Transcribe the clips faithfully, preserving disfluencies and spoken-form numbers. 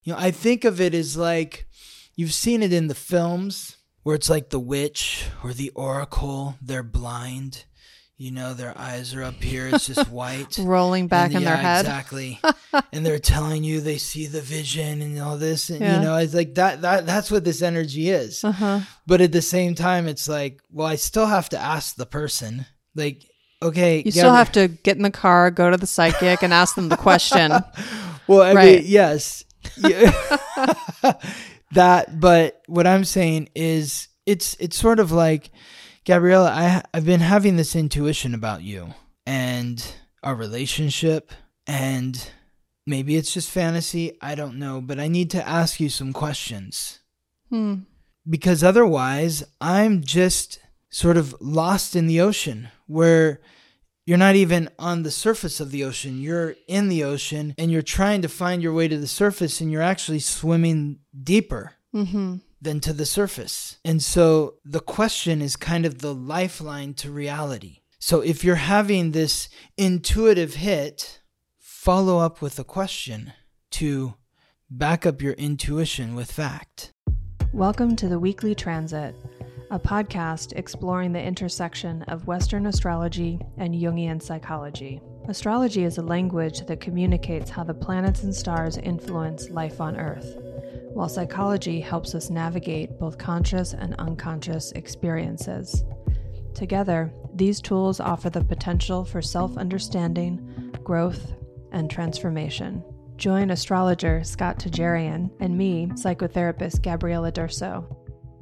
You know, I think of it as like, you've seen it in the films where it's like the witch or the oracle, they're blind. You know, their eyes are up here. It's just white. Rolling back and, in yeah, their head. Exactly. And they're telling you they see the vision and all this. And, Yeah. you know, it's like that, that, that's what this energy is. Uh-huh. But at the same time, it's like, well, I still have to ask the person. Like, okay. You still have to get in the car, go to the psychic, and ask them the question. Well, I Right. mean, yes. Yeah. That, but what I'm saying is, it's it's sort of like, Gabriella, I, I've been having this intuition about you and our relationship, and maybe it's just fantasy, I don't know, but I need to ask you some questions. Hmm. Because otherwise, I'm just sort of lost in the ocean, where you're not even on the surface of the ocean. You're in the ocean, and you're trying to find your way to the surface, and you're actually swimming deeper Mm-hmm. than to the surface. And so the question is kind of the lifeline to reality. So if you're having this intuitive hit, follow up with a question to back up your intuition with fact. Welcome to the Weekly Transit, a podcast exploring the intersection of Western astrology and Jungian psychology. Astrology is a language that communicates how the planets and stars influence life on Earth, while psychology helps us navigate both conscious and unconscious experiences. Together, these tools offer the potential for self-understanding, growth, and transformation. Join astrologer Scott Tajarian and me, psychotherapist Gabriella Durso.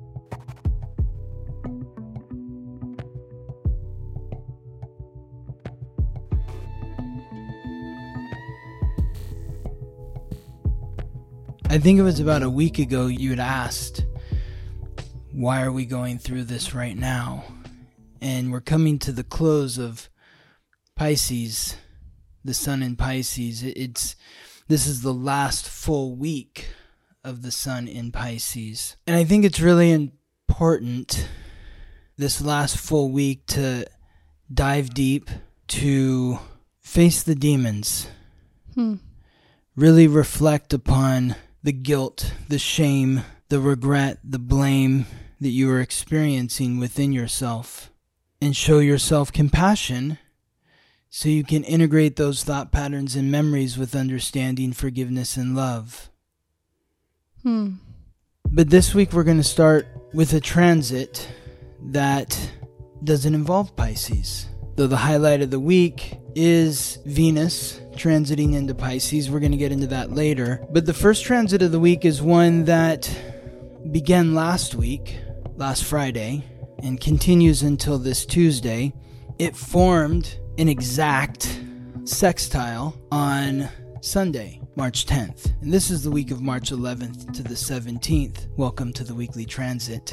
I think it was about a week ago you had asked, why are we going through this right now? And we're coming to the close of Pisces, the sun in Pisces. It's this is the last full week of the sun in Pisces. And I think it's really important this last full week to dive deep, to face the demons, Hmm. really reflect upon the guilt, the shame, the regret, the blame that you are experiencing within yourself, and show yourself compassion so you can integrate those thought patterns and memories with understanding, forgiveness, and love. Hmm. But this week we're going to start with a transit that doesn't involve Pisces. Though the highlight of the week is Venus transiting into Pisces. We're going to get into that later. But the first transit of the week is one that began last week, last Friday, and continues until this Tuesday. It formed an exact sextile on Sunday, March tenth. And this is the week of March eleventh to the seventeenth. Welcome to the weekly transit.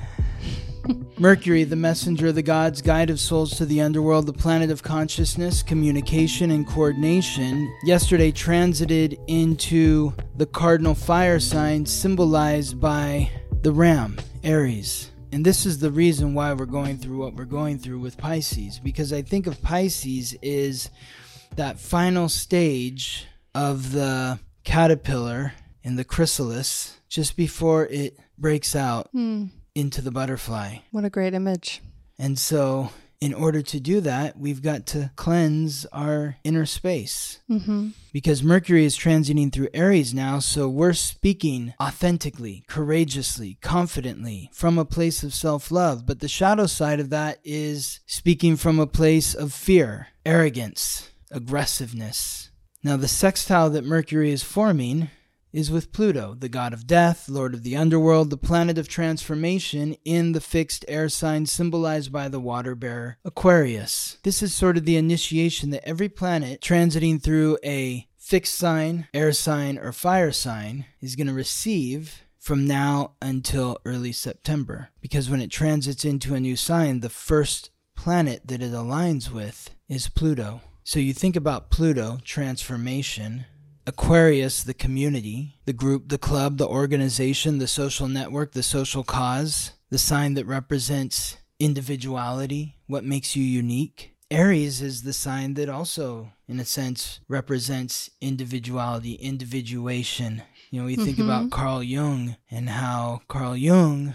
Mercury, the messenger of the gods, guide of souls to the underworld, the planet of consciousness, communication, and coordination, yesterday transited into the cardinal fire sign symbolized by the ram, Aries. And this is the reason why we're going through what we're going through with Pisces, because I think of Pisces is that final stage of the caterpillar in the chrysalis just before it breaks out Hmm. into the butterfly. What a great image. And so in order to do that, we've got to cleanse our inner space. Mm-hmm. Because Mercury is transiting through Aries now, so we're speaking authentically, courageously, confidently, from a place of self-love. But the shadow side of that is speaking from a place of fear, arrogance, aggressiveness. Now, the sextile that Mercury is forming is with Pluto, the god of death, lord of the underworld, the planet of transformation in the fixed air sign symbolized by the water bearer Aquarius. This is sort of the initiation that every planet transiting through a fixed sign, air sign, or fire sign is going to receive from now until early September. Because when it transits into a new sign, the first planet that it aligns with is Pluto. So you think about Pluto, transformation, Aquarius, the community, the group, the club, the organization, the social network, the social cause, the sign that represents individuality, what makes you unique. Aries is the sign that also, in a sense, represents individuality, individuation, You know, we think Mm-hmm. about Carl Jung and how Carl Jung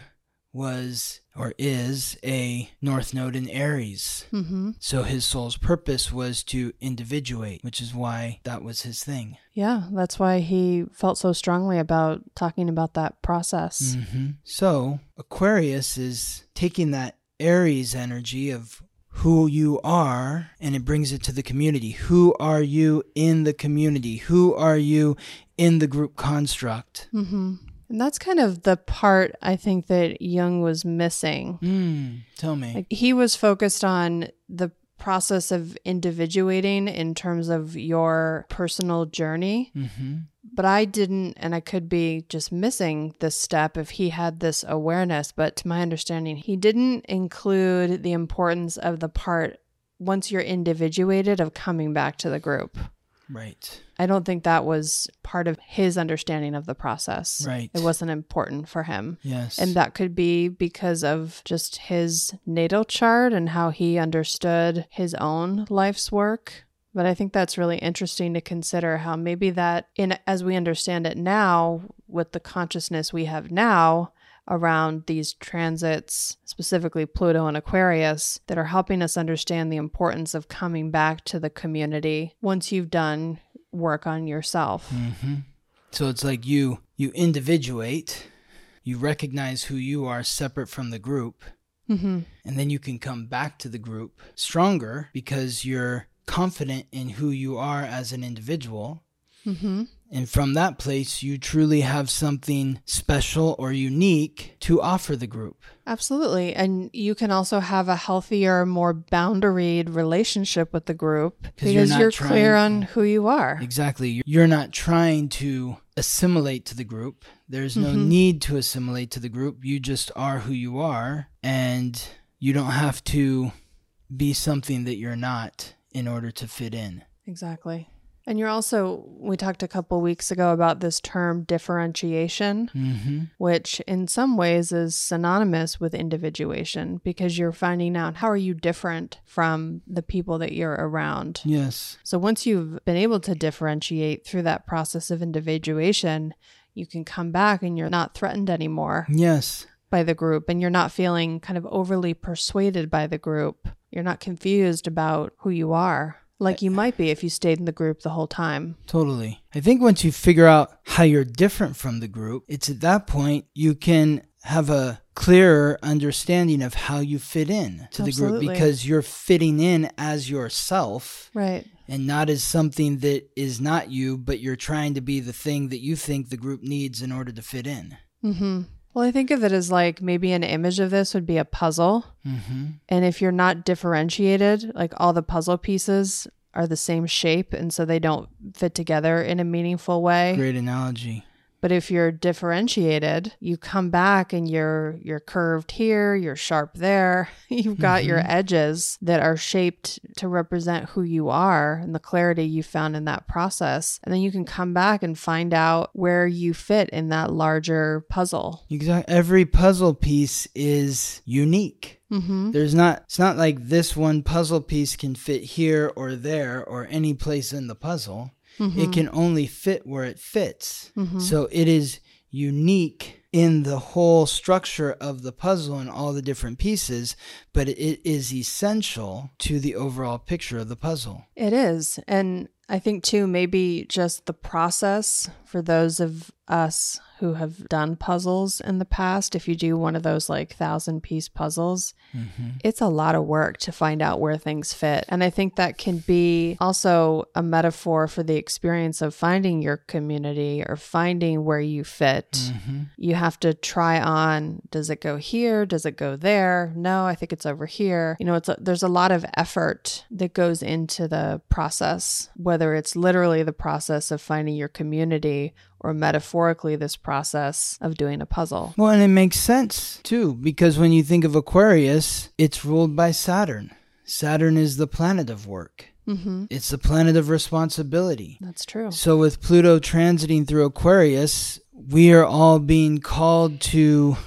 was or is a North Node in Aries. Mm-hmm. So his soul's purpose was to individuate, which is why that was his thing. Yeah, that's why he felt so strongly about talking about that process. Mm-hmm. So Aquarius is taking that Aries energy of who you are, and it brings it to the community. Who are you in the community? Who are you in the group construct? Mm-hmm. And that's kind of the part I think that Jung was missing. Mm, tell me. Like, he was focused on the process of individuating in terms of your personal journey. Mm-hmm. But I didn't, and I could be just missing this step if he had this awareness. But to my understanding, he didn't include the importance of the part, once you're individuated, of coming back to the group. Right. I don't think that was part of his understanding of the process. Right. It wasn't important for him. Yes. And that could be because of just his natal chart and how he understood his own life's work. But I think that's really interesting to consider how maybe that, in as we understand it now, with the consciousness we have now around these transits, specifically Pluto and Aquarius, that are helping us understand the importance of coming back to the community once you've done work on yourself. Mm-hmm. So it's like you you individuate, you recognize who you are separate from the group, Mm-hmm. and then you can come back to the group stronger because you're confident in who you are as an individual. Mm-hmm. And from that place, you truly have something special or unique to offer the group. Absolutely. And you can also have a healthier, more boundaried relationship with the group because you're you're, not clear trying- on who you are. Exactly. You're not trying to assimilate to the group. There's no Mhm. need to assimilate to the group. You just are who you are, and you don't have to be something that you're not in order to fit in. Exactly. And you're also, we talked a couple weeks ago about this term differentiation, Mm-hmm. which in some ways is synonymous with individuation because you're finding out how are you different from the people that you're around. Yes. So once you've been able to differentiate through that process of individuation, you can come back and you're not threatened anymore Yes. by the group and you're not feeling kind of overly persuaded by the group. You're not confused about who you are, like you might be if you stayed in the group the whole time. Totally. I think once you figure out how you're different from the group, it's at that point you can have a clearer understanding of how you fit in to the Absolutely. group because you're fitting in as yourself Right. and not as something that is not you, but you're trying to be the thing that you think the group needs in order to fit in. Mm-hmm. Well, I think of it as like maybe an image of this would be a puzzle. Mm-hmm. And if you're not differentiated, like all the puzzle pieces are the same shape and so they don't fit together in a meaningful way. Great analogy. But if you're differentiated, you come back and you're you're curved here, you're sharp there. You've got Mhm. your edges that are shaped to represent who you are and the clarity you found in that process. And then you can come back and find out where you fit in that larger puzzle. Exactly. Every puzzle piece is unique. Mm-hmm. There's not, it's not like this one puzzle piece can fit here or there or any place in the puzzle. Mm-hmm. It can only fit where it fits. Mm-hmm. So it is unique in the whole structure of the puzzle and all the different pieces, but it is essential to the overall picture of the puzzle. It is. And I think too, maybe just the process for those of us who have done puzzles in the past, if you do one of those like thousand piece puzzles, Mm-hmm. it's a lot of work to find out where things fit. And I think that can be also a metaphor for the experience of finding your community or finding where you fit. Mm-hmm. You have to try on, does it go here? Does it go there? No, I think it's over here. You know, it's a, there's a lot of effort that goes into the process, whether it's literally the process of finding your community or metaphorically this process of doing a puzzle. Well, and it makes sense too, because when you think of Aquarius, it's ruled by Saturn. Saturn is the planet of work. Mm-hmm. It's the planet of responsibility. That's true. So with Pluto transiting through Aquarius, we are all being called to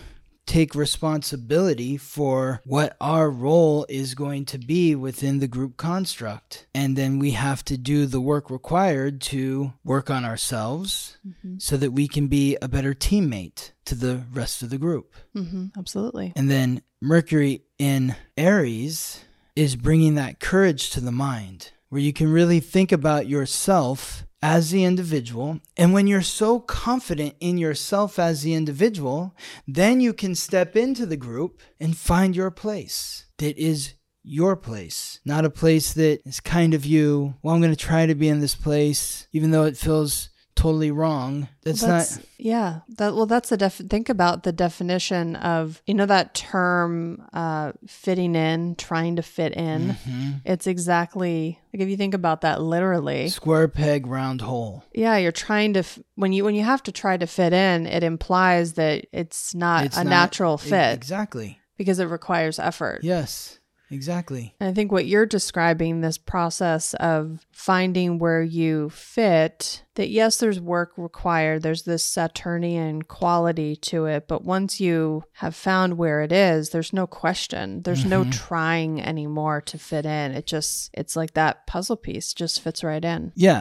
take responsibility for what our role is going to be within the group construct. And then we have to do the work required to work on ourselves mm-hmm. so that we can be a better teammate to the rest of the group. Mm-hmm. Absolutely. And then Mercury in Aries is bringing that courage to the mind, where you can really think about yourself as the individual. And when you're so confident in yourself as the individual, then you can step into the group and find your place that is your place, not a place that is kind of you. Well, I'm going to try to be in this place, even though it feels totally wrong. That's, well, that's not. Yeah. That, well, that's the def- think about the definition of, you know, that term, uh, fitting in, trying to fit in. Mm-hmm. It's exactly like, if you think about that literally, square peg, round hole. Yeah. You're trying to, f- when you, when you have to try to fit in, it implies that it's not it's a not, natural fit. Exactly. Because it requires effort. Yes. Exactly. And I think what you're describing, this process of finding where you fit, that yes, there's work required. There's this Saturnian quality to it. But once you have found where it is, there's no question. There's mm-hmm. no trying anymore to fit in. It just, it's like that puzzle piece just fits right in. Yeah.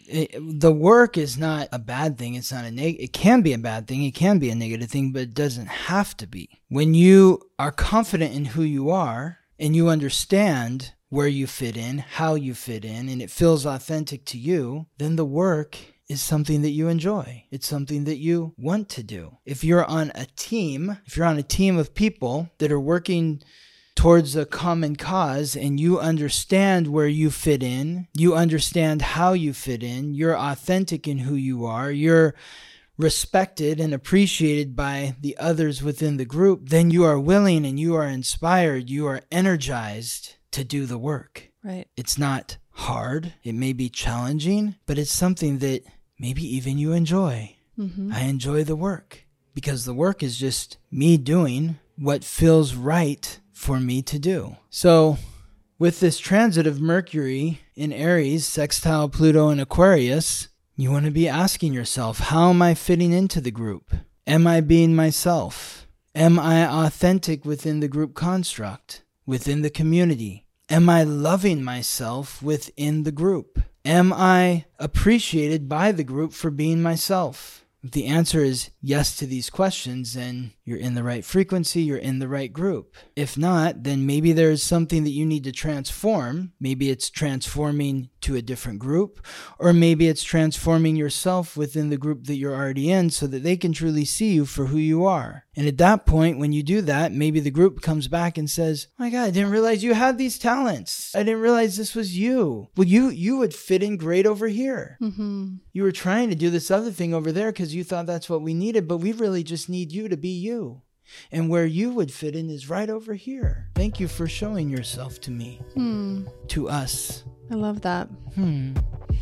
It, the work is not a bad thing. It's not a neg- It can be a bad thing. It can be a negative thing, but it doesn't have to be. When you are confident in who you are, and you understand where you fit in, how you fit in, and it feels authentic to you, then the work is something that you enjoy. It's something that you want to do. If you're on a team, if you're on a team of people that are working towards a common cause and you understand where you fit in, you understand how you fit in, you're authentic in who you are, you're respected and appreciated by the others within the group, then you are willing and you are inspired, you are energized to do the work. Right. It's not hard. It may be challenging, but it's something that maybe even you enjoy. Mm-hmm. I enjoy the work because the work is just me doing what feels right for me to do. So with this transit of Mercury in Aries, sextile Pluto in Aquarius, you want to be asking yourself, how am I fitting into the group? Am I being myself? Am I authentic within the group construct, within the community? Am I loving myself within the group? Am I appreciated by the group for being myself? If the answer is yes to these questions, then you're in the right frequency, you're in the right group. If not, then maybe there's something that you need to transform. Maybe it's transforming to a different group, or maybe it's transforming yourself within the group that you're already in so that they can truly see you for who you are. And at that point, when you do that, maybe the group comes back and says, oh my God, I didn't realize you had these talents. I didn't realize this was you. Well, you you would fit in great over here. Mm-hmm. You were trying to do this other thing over there because you thought that's what we needed, but we really just need you to be you. And where you would fit in is right over here. Thank you for showing yourself to me, hmm. to us. I love that. Hmm.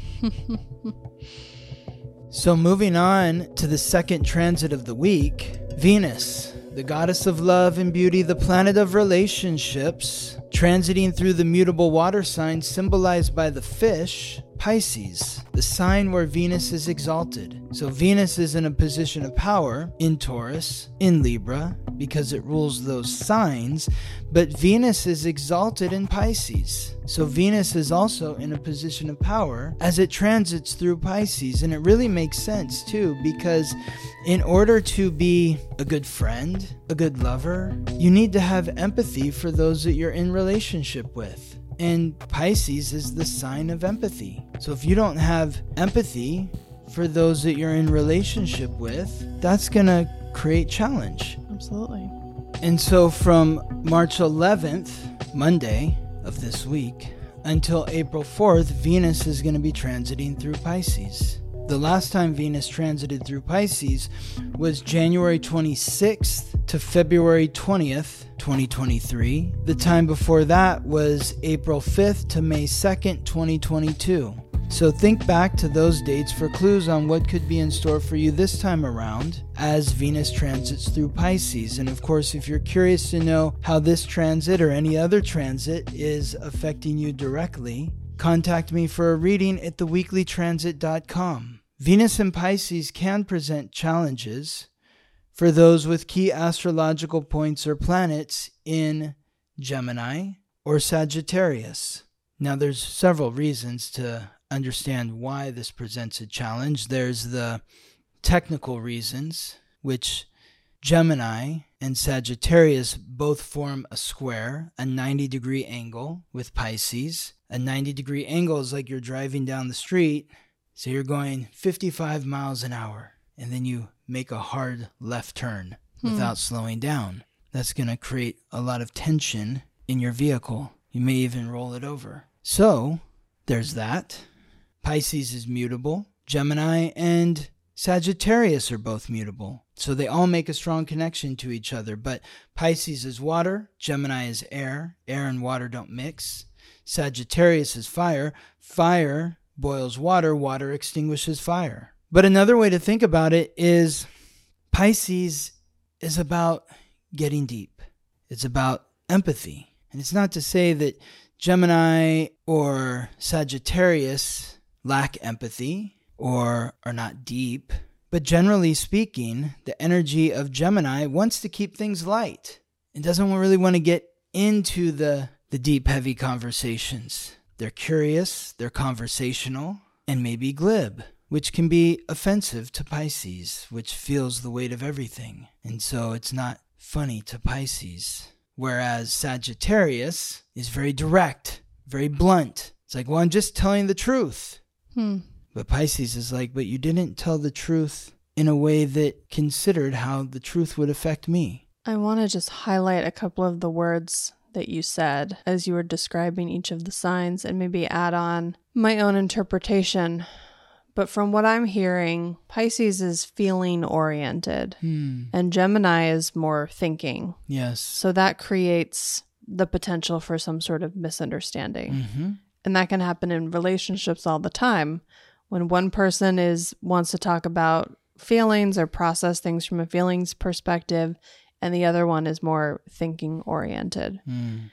So moving on to the second transit of the week, Venus, the goddess of love and beauty, the planet of relationships, transiting through the mutable water sign symbolized by the fish, Pisces, the sign where Venus is exalted. So Venus is in a position of power in Taurus, in Libra, because it rules those signs, but Venus is exalted in Pisces. So Venus is also in a position of power as it transits through Pisces. And it really makes sense too, because in order to be a good friend, a good lover, you need to have empathy for those that you're in relationship with. And Pisces is the sign of empathy. So if you don't have empathy for those that you're in relationship with, that's going to create challenge. Absolutely. And so from March eleventh, Monday of this week, until April fourth, Venus is going to be transiting through Pisces. The last time Venus transited through Pisces was January twenty-sixth to February twentieth, twenty twenty-three. The time before that was April fifth to May second, twenty twenty-two. So think back to those dates for clues on what could be in store for you this time around as Venus transits through Pisces. And of course, if you're curious to know how this transit or any other transit is affecting you directly, contact me for a reading at the weekly transit dot com. Venus in Pisces can present challenges for those with key astrological points or planets in Gemini or Sagittarius. Now, there's several reasons to understand why this presents a challenge. There's the technical reasons, which Gemini and Sagittarius both form a square, a ninety degree angle with Pisces. A ninety degree angle is like you're driving down the street, so you're going fifty-five miles an hour, and then you make a hard left turn hmm. without slowing down. That's going to create a lot of tension in your vehicle. You may even roll it over. So, there's that. Pisces is mutable. Gemini and Sagittarius are both mutable. So they all make a strong connection to each other. But Pisces is water. Gemini is air. Air and water don't mix. Sagittarius is fire. Fire boils water. Water extinguishes fire. But another way to think about it is Pisces is about getting deep. It's about empathy. And it's not to say that Gemini or Sagittarius lack empathy or are not deep. But generally speaking, the energy of Gemini wants to keep things light. It doesn't really want to get into the, the deep, heavy conversations. They're curious, they're conversational, and maybe glib, which can be offensive to Pisces, which feels the weight of everything. And so it's not funny to Pisces. Whereas Sagittarius is very direct, very blunt. It's like, well, I'm just telling the truth. Hmm. But Pisces is like, but you didn't tell the truth in a way that considered how the truth would affect me. I want to just highlight a couple of the words that you said as you were describing each of the signs and maybe add on my own interpretation. But from what I'm hearing, Pisces is feeling oriented hmm. and Gemini is more thinking. Yes. So that creates the potential for some sort of misunderstanding. Mm-hmm. And that can happen in relationships all the time. When one person is wants to talk about feelings or process things from a feelings perspective, and the other one is more thinking oriented. Mm.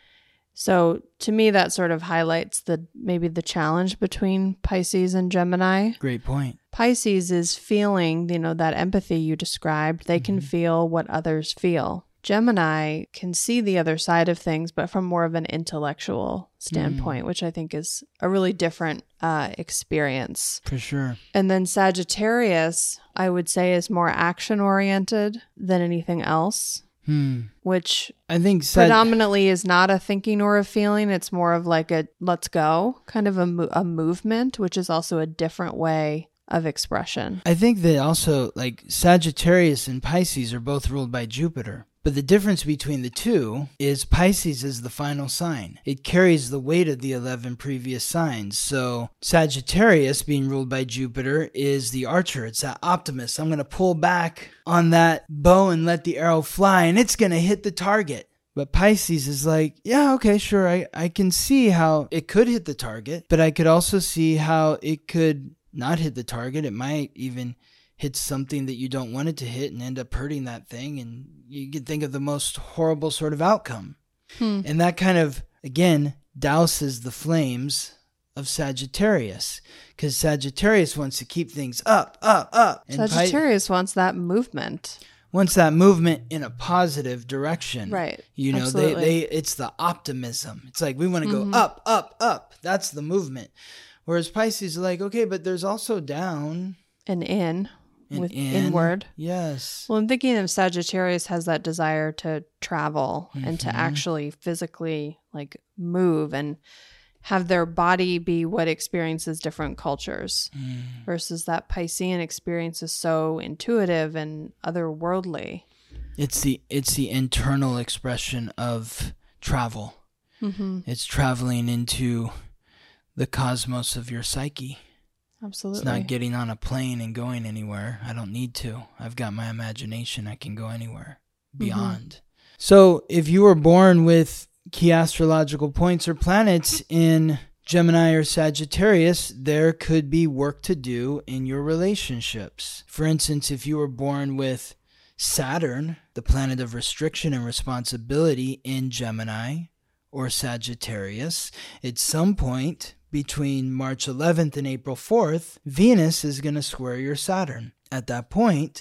So to me, that sort of highlights the maybe the challenge between Pisces and Gemini. Great point. Pisces is feeling, you know, that empathy you described. They mm-hmm. can feel what others feel. Gemini can see the other side of things, but from more of an intellectual standpoint, mm. which I think is a really different uh, experience. For sure. And then Sagittarius, I would say, is more action-oriented than anything else, hmm. which I think Sag- predominantly is not a thinking or a feeling. It's more of like a let's go, kind of a, mo- a movement, which is also a different way of expression. I think that also, like, Sagittarius and Pisces are both ruled by Jupiter. But the difference between the two is Pisces is the final sign. It carries the weight of the eleven previous signs. So Sagittarius, being ruled by Jupiter, is the archer. It's that optimist. I'm going to pull back on that bow and let the arrow fly, and it's going to hit the target. But Pisces is like, yeah, okay, sure. I, I can see how it could hit the target, but I could also see how it could not hit the target. It might even hit something that you don't want it to hit and end up hurting that thing. And you can think of the most horrible sort of outcome. Hmm. And that kind of, again, douses the flames of Sagittarius. Because Sagittarius wants to keep things up, up, up. And Sagittarius Pi- wants that movement. Wants that movement in a positive direction. Right. You know, Absolutely. they, they it's the optimism. It's like we want to mm-hmm. go up, up, up. That's the movement. Whereas Pisces is like, okay, but there's also down. And in. And with in. inward. Yes. Well, I'm thinking of Sagittarius has that desire to travel mm-hmm. and to actually physically like move and have their body be what experiences different cultures mm. versus that Piscean experience is so intuitive and otherworldly. It's the it's the internal expression of travel. Mm-hmm. It's traveling into the cosmos of your psyche. Absolutely. It's not getting on a plane and going anywhere. I don't need to. I've got my imagination. I can go anywhere beyond. Mm-hmm. So if you were born with key astrological points or planets in Gemini or Sagittarius, there could be work to do in your relationships. For instance, if you were born with Saturn, the planet of restriction and responsibility, in Gemini or Sagittarius, at some point between March eleventh and April fourth, Venus is going to square your Saturn. At that point,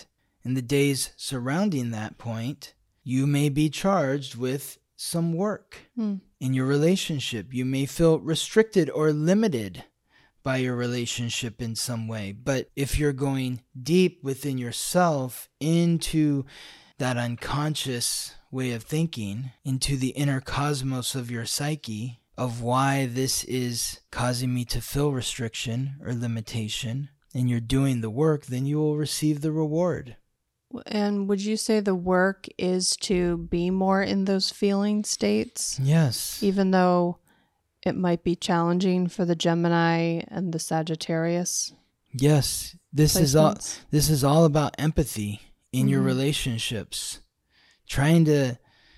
in the days surrounding that point, you may be charged with some work mm. in your relationship. You may feel restricted or limited by your relationship in some way. But if you're going deep within yourself into that unconscious way of thinking, into the inner cosmos of your psyche, of why this is causing me to feel restriction or limitation, and you're doing the work, then you will receive the reward. And would you say the work is to be more in those feeling states? Yes. Even though it might be challenging for the Gemini and the Sagittarius? Yes. This placements? is all this is all about empathy in mm-hmm. your relationships. Trying to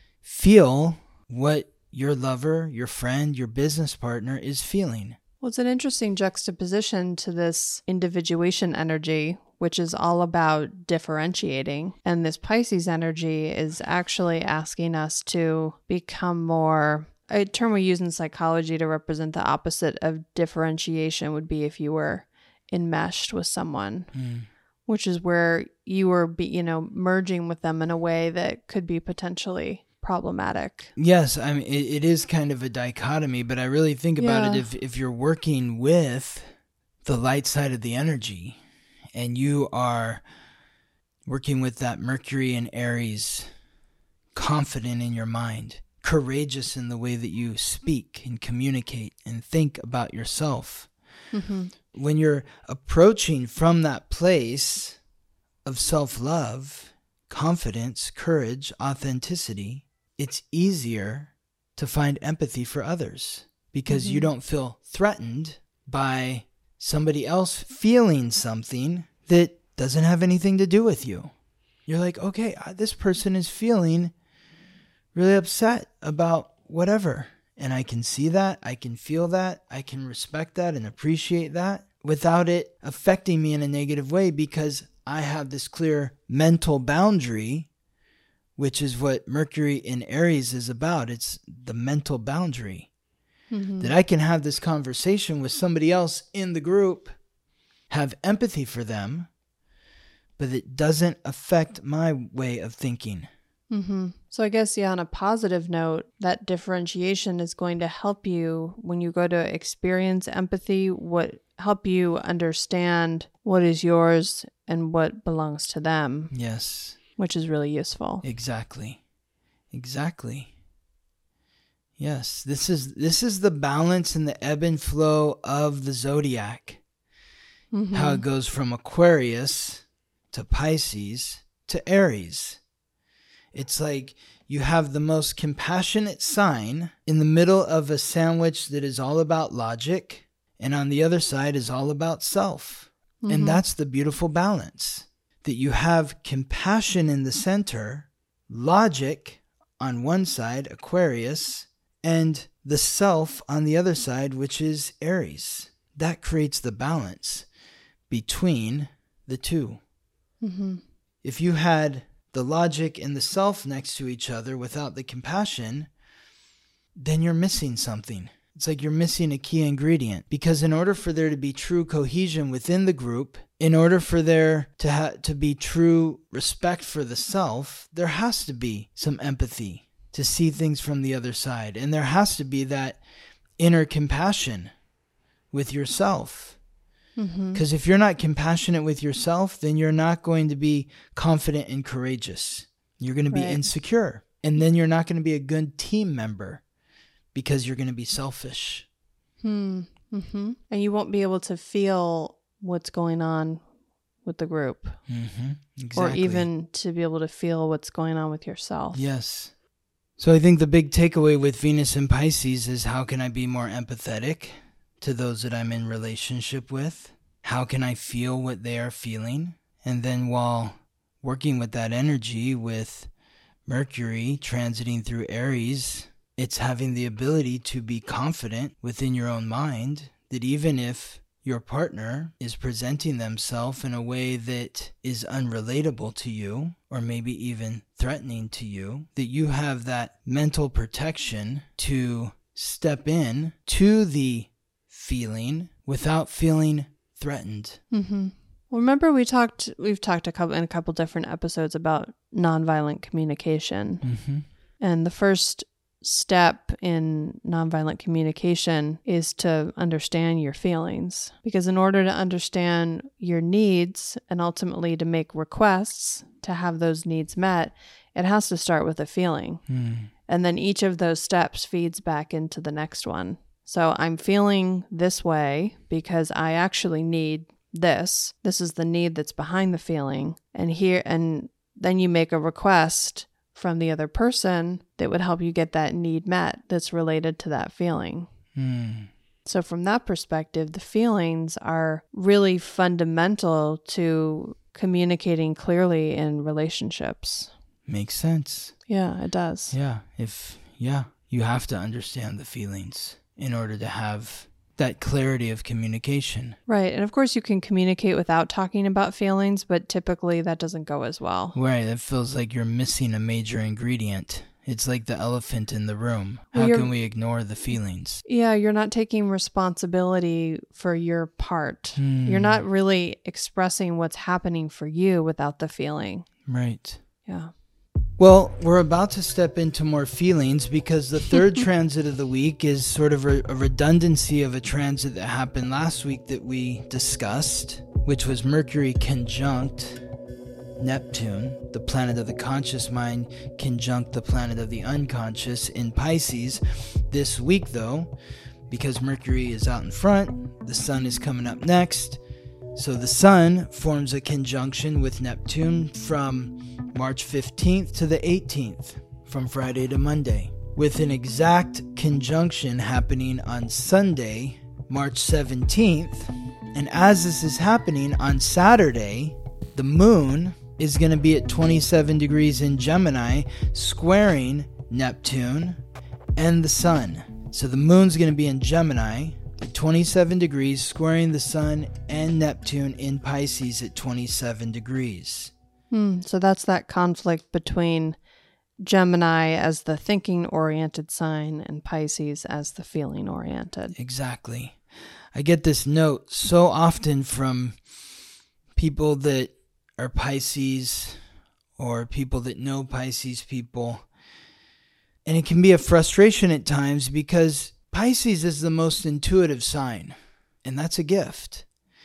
feel what your lover, your friend, your business partner is feeling. Well, it's an interesting juxtaposition to this individuation energy, which is all about differentiating. And this Pisces energy is actually asking us to become more, a term we use in psychology to represent the opposite of differentiation would be if you were enmeshed with someone, mm. which is where you were, be, you know, merging with them in a way that could be potentially problematic. Yes, I mean, it, it is kind of a dichotomy, but I really think about yeah. it if, if you're working with the light side of the energy and you are working with that Mercury and Aries, confident in your mind, courageous in the way that you speak and communicate and think about yourself. Mm-hmm. When you're approaching from that place of self-love, confidence, courage, authenticity, it's easier to find empathy for others because mm-hmm. you don't feel threatened by somebody else feeling something that doesn't have anything to do with you. You're like, okay, this person is feeling really upset about whatever. And I can see that, I can feel that, I can respect that and appreciate that without it affecting me in a negative way because I have this clear mental boundary, which is what Mercury in Aries is about. It's the mental boundary. Mm-hmm. That I can have this conversation with somebody else in the group, have empathy for them, but it doesn't affect my way of thinking. Mm-hmm. So I guess, yeah, on a positive note, that differentiation is going to help you when you go to experience empathy, what help you understand what is yours and what belongs to them. Yes. Which is really useful. Exactly. Exactly. Yes, this is this is the balance and the ebb and flow of the zodiac. Mm-hmm. How it goes from Aquarius to Pisces to Aries. It's like you have the most compassionate sign in the middle of a sandwich that is all about logic, and on the other side is all about self. Mm-hmm. And that's the beautiful balance. That you have compassion in the center, logic on one side, Aquarius, and the self on the other side, which is Aries. That creates the balance between the two. Mm-hmm. If you had the logic and the self next to each other without the compassion, then you're missing something. It's like you're missing a key ingredient. Because in order for there to be true cohesion within the group, in order for there to ha- to be true respect for the self, there has to be some empathy to see things from the other side. And there has to be that inner compassion with yourself. Because mm-hmm. if you're not compassionate with yourself, then you're not going to be confident and courageous. You're going to be right. insecure. And then you're not going to be a good team member because you're going to be selfish. Hmm. Mm-hmm. And you won't be able to feel what's going on with the group. Mm-hmm. Exactly. Or even to be able to feel what's going on with yourself. Yes. So I think the big takeaway with Venus in Pisces is how can I be more empathetic to those that I'm in relationship with? How can I feel what they are feeling? And then while working with that energy with Mercury transiting through Aries, it's having the ability to be confident within your own mind that even if your partner is presenting themselves in a way that is unrelatable to you, or maybe even threatening to you, that you have that mental protection to step in to the feeling without feeling threatened. Mm-hmm. Remember we talked, we've talked a couple in a couple different episodes about nonviolent communication. Mm-hmm. And the first step in nonviolent communication is to understand your feelings. Because in order to understand your needs and ultimately to make requests to have those needs met, it has to start with a feeling. Mm. And then each of those steps feeds back into the next one. So I'm feeling this way because I actually need this. This is the need that's behind the feeling. And here, and then you make a request from the other person that would help you get that need met that's related to that feeling. Mm. So from that perspective, the feelings are really fundamental to communicating clearly in relationships. Makes sense. Yeah, it does. Yeah. If, yeah, you have to understand the feelings in order to have that clarity of communication. Right. And of course you can communicate without talking about feelings, but typically that doesn't go as well. Right. That feels like you're missing a major ingredient. It's like the elephant in the room. How Well, you're- can we ignore the feelings? Yeah, you're not taking responsibility for your part. Hmm. You're not really expressing what's happening for you without the feeling. Right. Yeah. Well, we're about to step into more feelings because the third transit of the week is sort of a, a redundancy of a transit that happened last week that we discussed, which was Mercury conjunct Neptune, the planet of the conscious mind, conjunct the planet of the unconscious in Pisces. This week, though, because Mercury is out in front, the Sun is coming up next. So the Sun forms a conjunction with Neptune from March fifteenth to the eighteenth, from Friday to Monday, with an exact conjunction happening on Sunday, March seventeenth. And as this is happening on Saturday, the Moon is going to be at twenty-seven degrees in Gemini, squaring Neptune and the Sun. So the Moon's going to be in Gemini at twenty-seven degrees, squaring the Sun and Neptune in Pisces at twenty-seven degrees. Hmm. So that's that conflict between Gemini as the thinking-oriented sign and Pisces as the feeling-oriented. Exactly. I get this note so often from people that are Pisces or people that know Pisces people. And it can be a frustration at times because Pisces is the most intuitive sign, and that's a gift.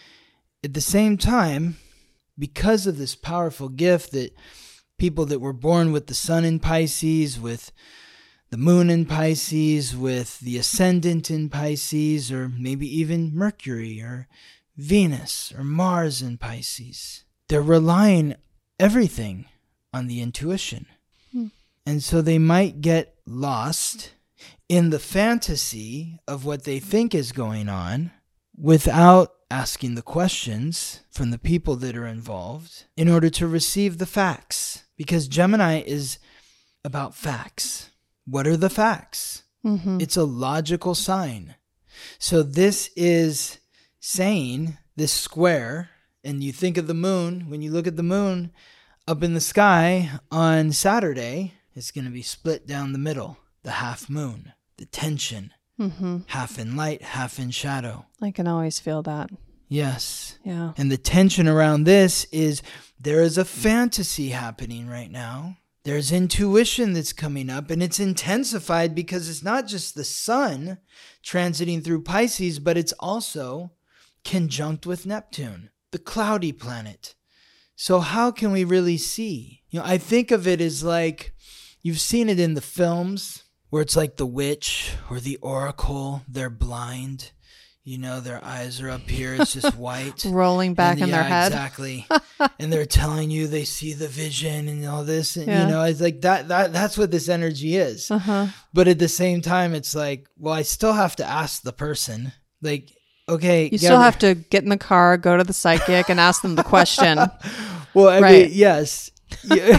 At the same time, because of this powerful gift that people that were born with the Sun in Pisces, with the Moon in Pisces, with the Ascendant in Pisces, or maybe even Mercury or Venus or Mars in Pisces, they're relying everything on the intuition. Hmm. And so they might get lost in the fantasy of what they think is going on without asking the questions from the people that are involved in order to receive the facts. Because Gemini is about facts. What are the facts? Mm-hmm. It's a logical sign. So this is saying this square, and you think of the moon, when you look at the moon up in the sky on Saturday, it's going to be split down the middle, the half moon, the tension, Mm-hmm. half in light, half in shadow. I can always feel that. Yes. Yeah. And the tension around this is there is a fantasy happening right now. There's intuition that's coming up, and it's intensified because it's not just the Sun transiting through Pisces, but it's also conjunct with Neptune, the cloudy planet. So how can we really see? You know, I think of it as like, you've seen it in the films where it's like the witch or the oracle, they're blind. You know, their eyes are up here, it's just white. Rolling back and, in yeah, their head. Exactly. And they're telling you they see the vision and all this. And, Yeah. you know, it's like that, that, that's what this energy is. Uh-huh. But at the same time, it's like, well, I still have to ask the person. Like, okay. You still Gabri- have to get in the car, go to the psychic, and ask them the question. Well, I Right. mean, yes. Yeah.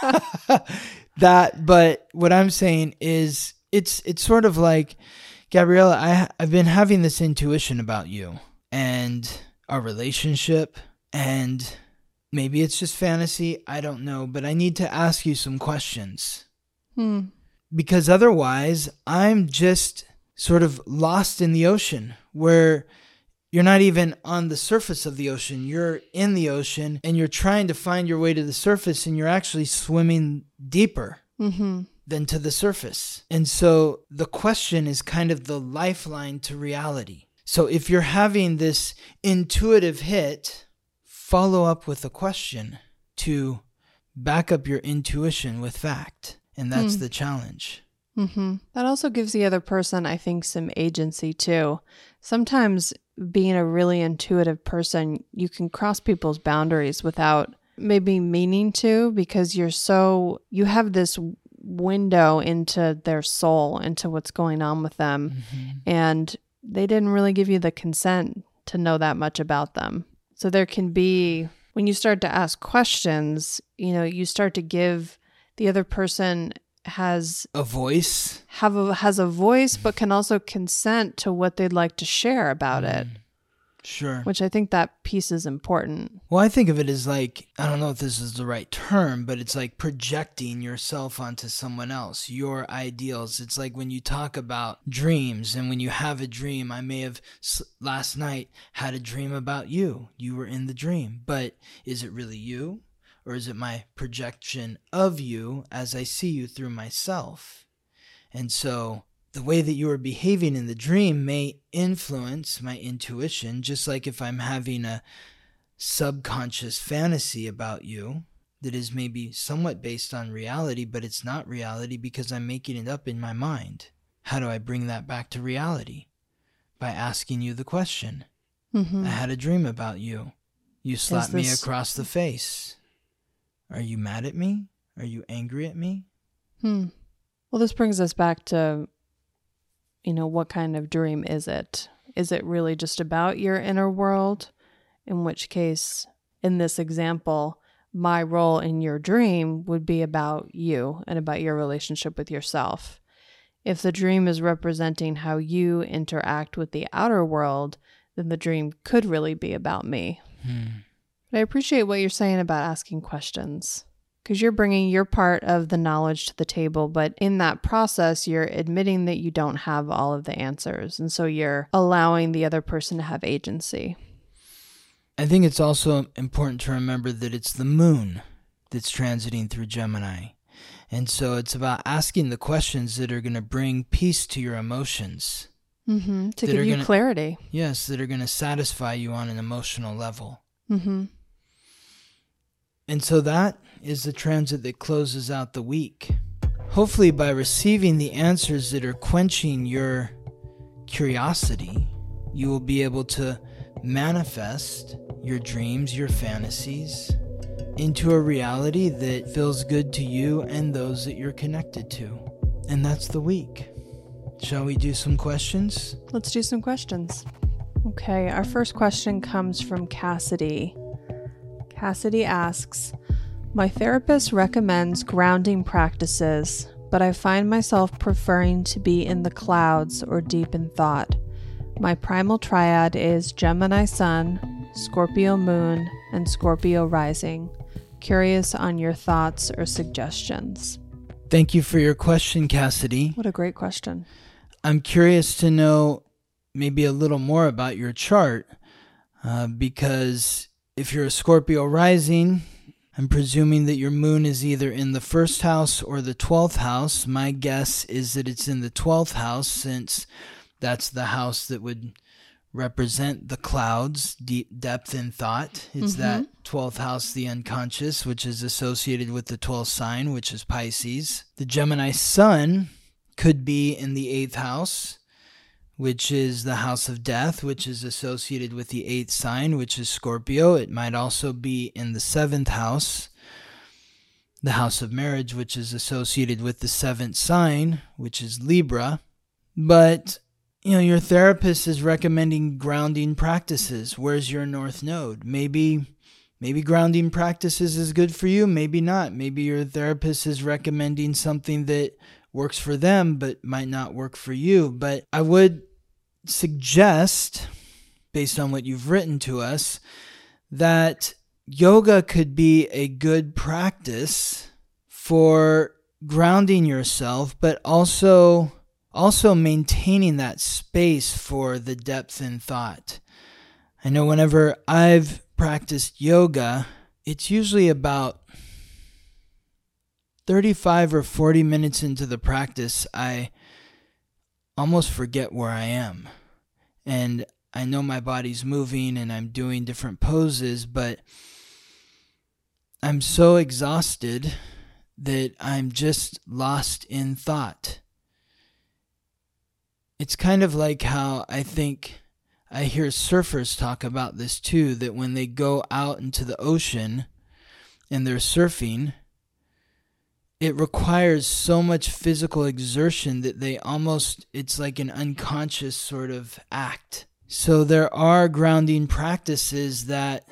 That, but what I'm saying is it's it's sort of like, Gabriella, I, I've been having this intuition about you and our relationship, and maybe it's just fantasy, I don't know, but I need to ask you some questions. Hmm. Because otherwise, I'm just sort of lost in the ocean where you're not even on the surface of the ocean. You're in the ocean and you're trying to find your way to the surface, and you're actually swimming deeper mm-hmm. than to the surface. And so the question is kind of the lifeline to reality. So if you're having this intuitive hit, follow up with a question to back up your intuition with fact. And that's mm. the challenge. Mm-hmm. That also gives the other person, I think, some agency too. Sometimes being a really intuitive person, you can cross people's boundaries without maybe meaning to, because you're so, you have this window into their soul, into what's going on with them. Mm-hmm. And they didn't really give you the consent to know that much about them. So there can be, when you start to ask questions, you know, you start to give the other person has a voice, have a, has a voice, but can also consent to what they'd like to share about mm. it. Sure. Which I think that piece is important. Well, I think of it as like, I don't know if this is the right term, but it's like projecting yourself onto someone else, your ideals. It's like when you talk about dreams, and when you have a dream, I may have last night had a dream about you. You were in the dream, but is it really you? Or is it my projection of you as I see you through myself? And so the way that you are behaving in the dream may influence my intuition, just like if I'm having a subconscious fantasy about you that is maybe somewhat based on reality, but it's not reality because I'm making it up in my mind. How do I bring that back to reality? By asking you the question. Mm-hmm. I had a dream about you. You slapped this... me across the face. Are you mad at me? Are you angry at me? Hmm. Well, this brings us back to, you know, what kind of dream is it? Is it really just about your inner world? In which case, in this example, my role in your dream would be about you and about your relationship with yourself. If the dream is representing how you interact with the outer world, then the dream could really be about me. Hmm. But I appreciate what you're saying about asking questions, because you're bringing your part of the knowledge to the table, but in that process, you're admitting that you don't have all of the answers. And so you're allowing the other person to have agency. I think it's also important to remember that it's the moon that's transiting through Gemini. And so it's about asking the questions that are going to bring peace to your emotions. Mm-hmm. To give you gonna, clarity. Yes, that are going to satisfy you on an emotional level. Mm-hmm. And so that is the transit that closes out the week. Hopefully by receiving the answers that are quenching your curiosity, you will be able to manifest your dreams, your fantasies, into a reality that feels good to you and those that you're connected to. And that's the week. Shall we do some questions? Let's do some questions. Okay, our first question comes from Cassidy. Cassidy asks, my therapist recommends grounding practices, but I find myself preferring to be in the clouds or deep in thought. My primal triad is Gemini Sun, Scorpio Moon, and Scorpio Rising. Curious on your thoughts or suggestions. Thank you for your question, Cassidy. What a great question. I'm curious to know maybe a little more about your chart, uh, because if you're a Scorpio rising, I'm presuming that your moon is either in the first house or the twelfth house. My guess is that it's in the twelfth house, since that's the house that would represent the clouds, deep depth in thought. It's mm-hmm. that twelfth house, the unconscious, which is associated with the twelfth sign, which is Pisces. The Gemini sun could be in the eighth house, which is the house of death, which is associated with the eighth sign, which is Scorpio. It might also be in the seventh house, the house of marriage, which is associated with the seventh sign, which is Libra. But, you know, your therapist is recommending grounding practices. Where's your north node? Maybe, maybe grounding practices is good for you, maybe not. Maybe your therapist is recommending something that works for them, but might not work for you. But I would suggest, based on what you've written to us, that yoga could be a good practice for grounding yourself, but also also maintaining that space for the depth in thought. I know whenever I've practiced yoga, it's usually about thirty-five or forty minutes into the practice, I almost forget where I am. And I know my body's moving and I'm doing different poses, but I'm so exhausted that I'm just lost in thought. It's kind of like how I think I hear surfers talk about this too, that when they go out into the ocean and they're surfing, it requires so much physical exertion that they almost, it's like an unconscious sort of act. So there are grounding practices that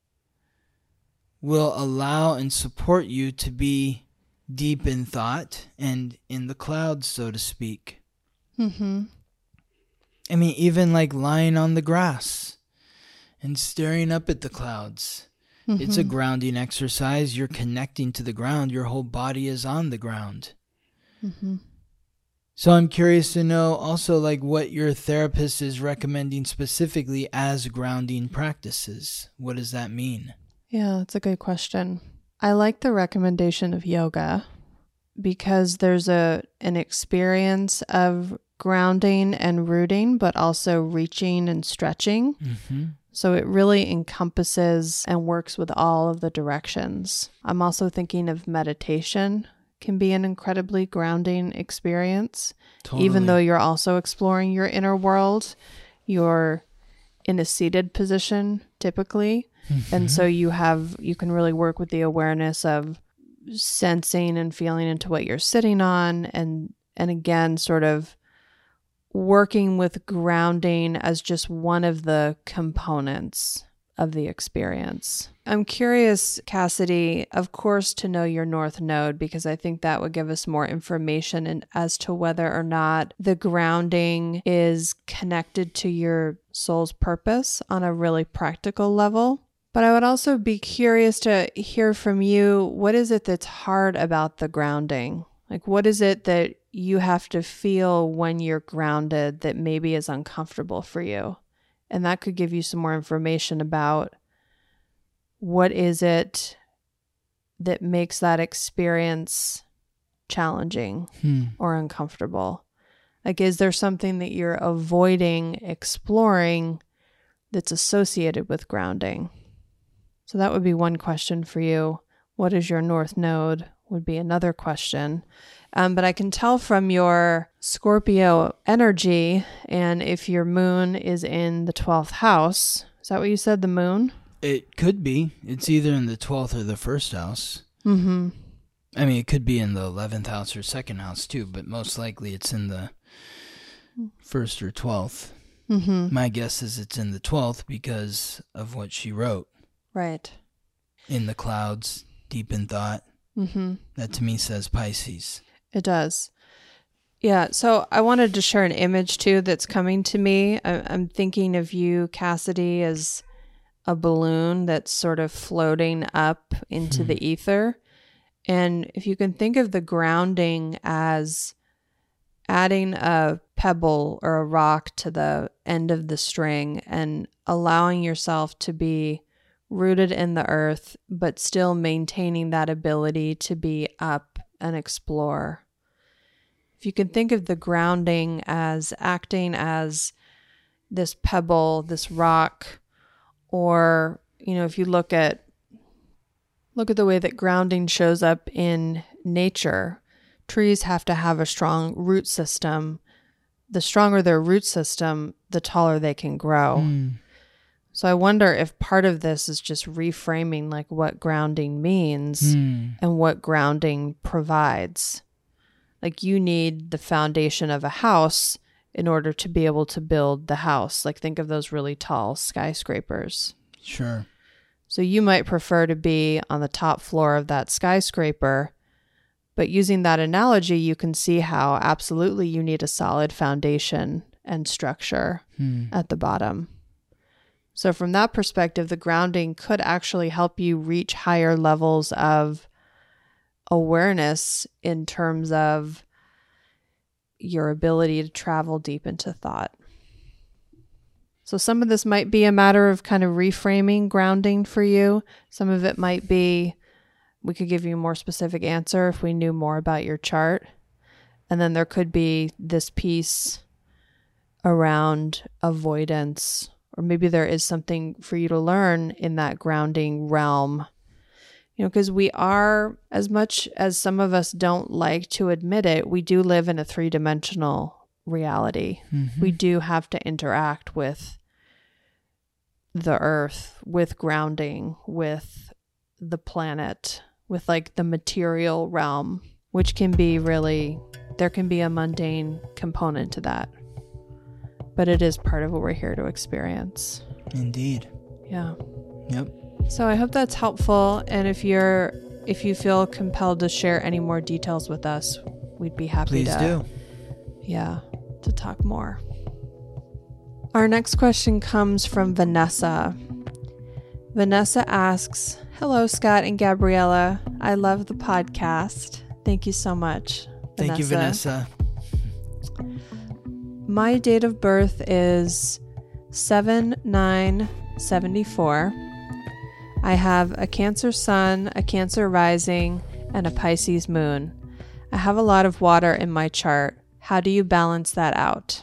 will allow and support you to be deep in thought and in the clouds, so to speak. Mm-hmm. I mean, even like lying on the grass and staring up at the clouds. Mm-hmm. It's a grounding exercise. You're connecting to the ground. Your whole body is on the ground. Mm-hmm. So I'm curious to know also like what your therapist is recommending specifically as grounding practices. What does that mean? Yeah, that's a good question. I like the recommendation of yoga because there's a an experience of grounding and rooting, but also reaching and stretching. Mm-hmm. So it really encompasses and works with all of the directions. I'm also thinking of meditation can be an incredibly grounding experience. Totally. Even though you're also exploring your inner world, you're in a seated position typically. Mm-hmm. And so you have, you can really work with the awareness of sensing and feeling into what you're sitting on. And, and again, sort of working with grounding as just one of the components of the experience. I'm curious, Cassidy, of course, to know your North Node, because I think that would give us more information in, as to whether or not the grounding is connected to your soul's purpose on a really practical level. But I would also be curious to hear from you, what is it that's hard about the grounding? Like, what is it that you have to feel when you're grounded that maybe is uncomfortable for you? And that could give you some more information about what is it that makes that experience challenging hmm. or uncomfortable? Like, is there something that you're avoiding exploring that's associated with grounding? So that would be one question for you. What is your North Node? Would be another question. Um, but I can tell from your Scorpio energy, and if your moon is in the twelfth house, is that what you said, the moon? It could be. It's either in the twelfth or the first house. Mm-hmm. I mean, it could be in the eleventh house or second house too, but most likely it's in the first or twelfth. Mm-hmm. My guess is it's in the twelfth because of what she wrote. Right. In the clouds, deep in thought. Mm-hmm. That to me says Pisces. It does. Yeah, so I wanted to share an image too that's coming to me. I- I'm thinking of you, Cassidy, as a balloon that's sort of floating up into Hmm. the ether. And if you can think of the grounding as adding a pebble or a rock to the end of the string and allowing yourself to be rooted in the earth, but still maintaining that ability to be up and explore. If you can think of the grounding as acting as this pebble, this rock, or, you know, if you look at look at the way that grounding shows up in nature, trees have to have a strong root system. The stronger their root system, the taller they can grow. Hmm. So I wonder if part of this is just reframing like what grounding means Hmm. and what grounding provides. Like you need the foundation of a house in order to be able to build the house. Like think of those really tall skyscrapers. Sure. So you might prefer to be on the top floor of that skyscraper, but using that analogy, you can see how absolutely you need a solid foundation and structure Hmm. at the bottom. So from that perspective, the grounding could actually help you reach higher levels of awareness in terms of your ability to travel deep into thought. So some of this might be a matter of kind of reframing grounding for you. Some of it might be, we could give you a more specific answer if we knew more about your chart. And then there could be this piece around avoidance, or maybe there is something for you to learn in that grounding realm. You know, because we are, as much as some of us don't like to admit it, we do live in a three-dimensional reality. Mm-hmm. We do have to interact with the earth, with grounding, with the planet, with like the material realm, which can be really, there can be a mundane component to that. But it is part of what we're here to experience. Indeed. Yeah. Yep. So I hope that's helpful. And if you're, if you feel compelled to share any more details with us, we'd be happy Please to. Please do. Yeah, to talk more. Our next question comes from Vanessa. Vanessa asks, "Hello, Scott and Gabriella. I love the podcast. Thank you so much, Vanessa. Thank you, Vanessa. My date of birth is seven nine seventy-four. I have a Cancer sun, a Cancer rising, and a Pisces moon. I have a lot of water in my chart. How do you balance that out?"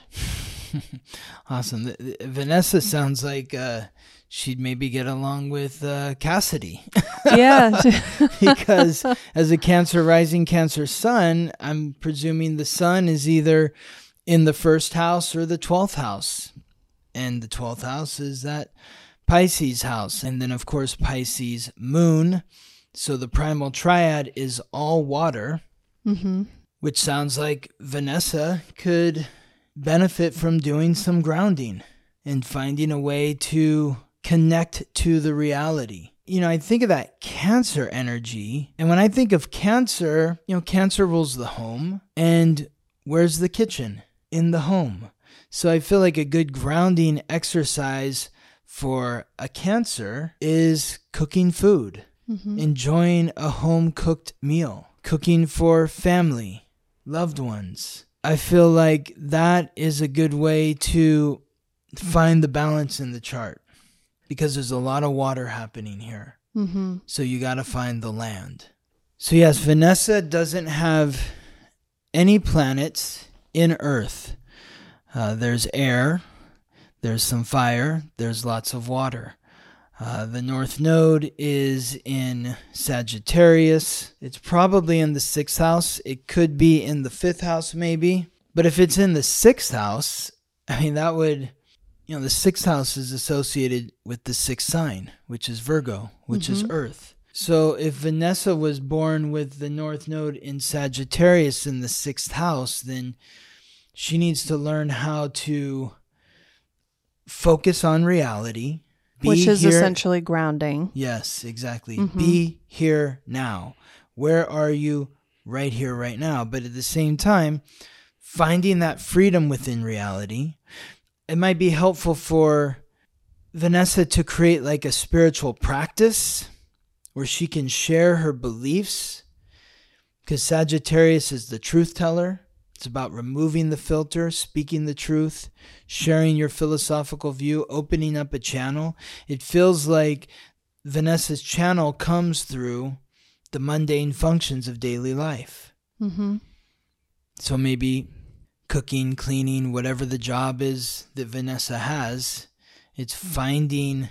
Awesome. Vanessa sounds like uh, she'd maybe get along with uh, Cassidy. Yeah. Because as a Cancer rising, Cancer sun, I'm presuming the sun is either in the first house or the twelfth house. And the twelfth house is that Pisces house. And then, of course, Pisces moon. So the primal triad is all water, mm-hmm. which sounds like Vanessa could benefit from doing some grounding and finding a way to connect to the reality. You know, I think of that Cancer energy. And when I think of Cancer, you know, Cancer rules the home. And where's the kitchen? In the home. So I feel like a good grounding exercise for a Cancer is cooking food, mm-hmm. enjoying a home-cooked meal, cooking for family, loved ones. I feel like that is a good way to find the balance in the chart because there's a lot of water happening here. Mm-hmm. So you got to find the land. So yes, Vanessa doesn't have any planets in Earth. Uh, there's air, there's some fire, there's lots of water. Uh, the North Node is in Sagittarius. It's probably in the sixth house. It could be in the fifth house maybe. But if it's in the sixth house, I mean, that would, you know, the sixth house is associated with the sixth sign, which is Virgo, which mm-hmm. is Earth. So if Vanessa was born with the North Node in Sagittarius in the sixth house, then she needs to learn how to focus on reality. Which is here. essentially grounding. Yes, exactly. Mm-hmm. Be here now. Where are you right here, right now? But at the same time, finding that freedom within reality. It might be helpful for Vanessa to create like a spiritual practice where she can share her beliefs, because Sagittarius is the truth teller. It's about removing the filter, speaking the truth, sharing your philosophical view, opening up a channel. It feels like Vanessa's channel comes through the mundane functions of daily life. Mm-hmm. So maybe cooking, cleaning, whatever the job is that Vanessa has, it's finding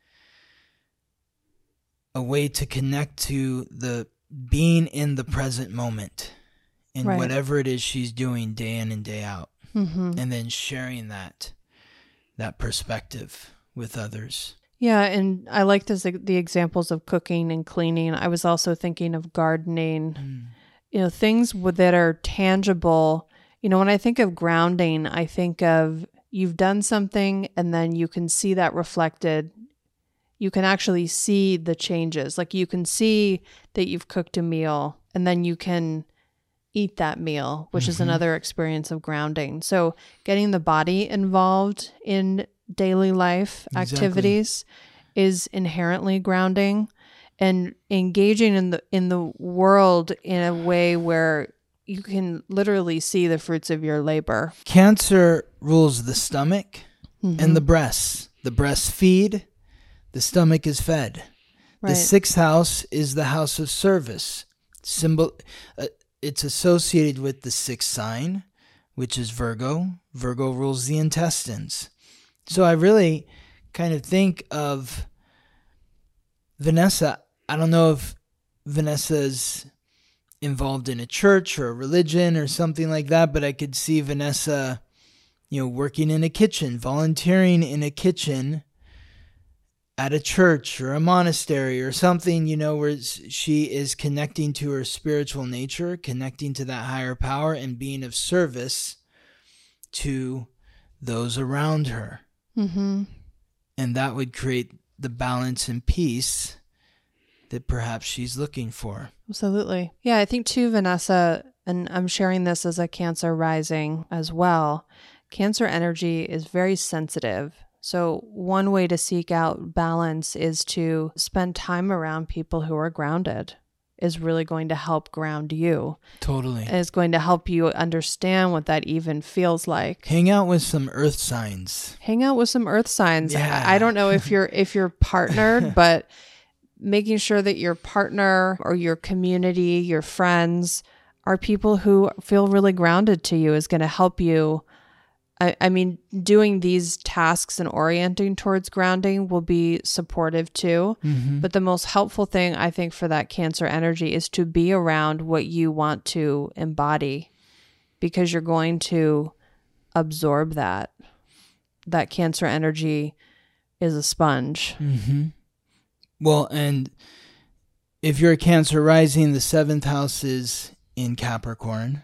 a way to connect to the being in the present moment. In right. whatever it is she's doing day in and day out. Mm-hmm. And then sharing that that perspective with others. Yeah, and I like this, the examples of cooking and cleaning. I was also thinking of gardening. Mm. You know, things that are tangible. You know, when I think of grounding, I think of you've done something and then you can see that reflected. You can actually see the changes. Like you can see that you've cooked a meal and then you can eat that meal, which mm-hmm. is another experience of grounding. So getting the body involved in daily life exactly. activities is inherently grounding, and engaging in the in the world in a way where you can literally see the fruits of your labor. Cancer rules the stomach, mm-hmm. and the breasts. The breasts feed, the stomach is fed. Right. The sixth house is the house of service. Symbol. Uh, it's associated with the sixth sign, which is Virgo. Virgo rules the intestines. So I really kind of think of Vanessa. I don't know if Vanessa's involved in a church or a religion or something like that, but I could see Vanessa, you know, working in a kitchen, volunteering in a kitchen at a church or a monastery or something, you know, where she is connecting to her spiritual nature, connecting to that higher power and being of service to those around her. Mm-hmm. And that would create the balance and peace that perhaps she's looking for. Absolutely. Yeah, I think too, Vanessa, and I'm sharing this as a Cancer rising as well, Cancer energy is very sensitive. So one way to seek out balance is to spend time around people who are grounded, is really going to help ground you. Totally. Is going to help you understand what that even feels like. Hang out with some earth signs. Hang out with some earth signs. Yeah. I, I don't know if you're if you're partnered, but making sure that your partner or your community, your friends, are people who feel really grounded to you is going to help you. I, I mean, doing these tasks and orienting towards grounding will be supportive too. Mm-hmm. But the most helpful thing, I think, for that Cancer energy is to be around what you want to embody, because you're going to absorb that. That Cancer energy is a sponge. Mm-hmm. Well, and if you're a Cancer rising, the seventh house is in Capricorn.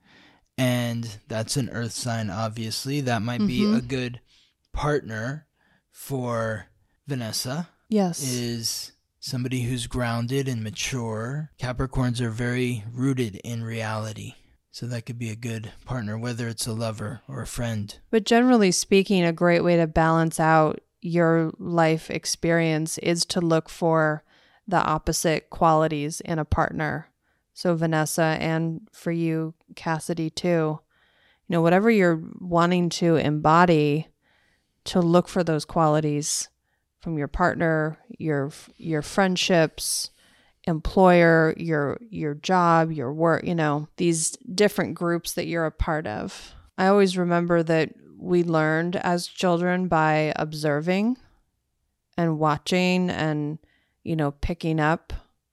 And that's an earth sign, obviously. That might mm-hmm. be a good partner for Vanessa. Yes. Is somebody who's grounded and mature. Capricorns are very rooted in reality. So that could be a good partner, whether it's a lover or a friend. But generally speaking, a great way to balance out your life experience is to look for the opposite qualities in a partner. So Vanessa, and for you, Cassidy, too, you know, whatever you're wanting to embody, to look for those qualities from your partner, your your friendships, employer, your your job, your work, you know, these different groups that you're a part of. I always remember that we learned as children by observing and watching and, you know, picking up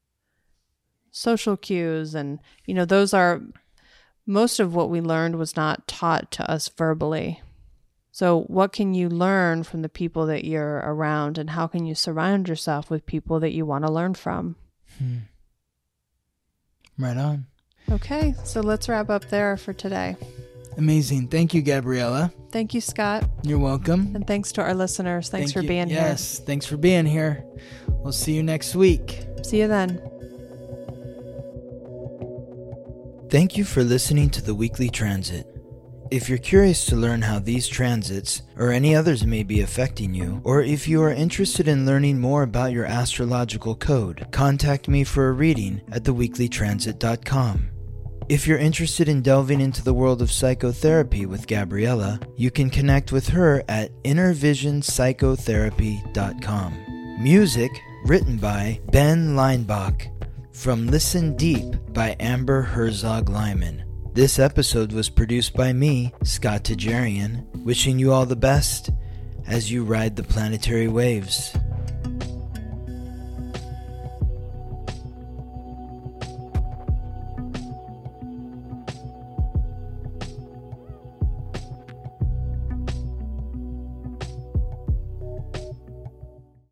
social cues. And, you know, those are, most of what we learned was not taught to us verbally. So what can you learn from the people that you're around, and how can you surround yourself with people that you want to learn from? Hmm. Right on. Okay, so let's wrap up there for today. Amazing. Thank you, Gabriella. Thank you, Scott. You're welcome. And thanks to our listeners. Thanks Thank for you. being yes, here. Yes, thanks for being here. We'll see you next week. See you then. Thank you for listening to the Weekly Transit. If you're curious to learn how these transits or any others may be affecting you, or if you are interested in learning more about your astrological code, contact me for a reading at the weekly transit dot com. If you're interested in delving into the world of psychotherapy with Gabriella, you can connect with her at inner vision psychotherapy dot com. Music written by Ben Leinbach. From Listen Deep by Amber Herzog Lyman. This episode was produced by me, Scott Tajarian, wishing you all the best as you ride the planetary waves.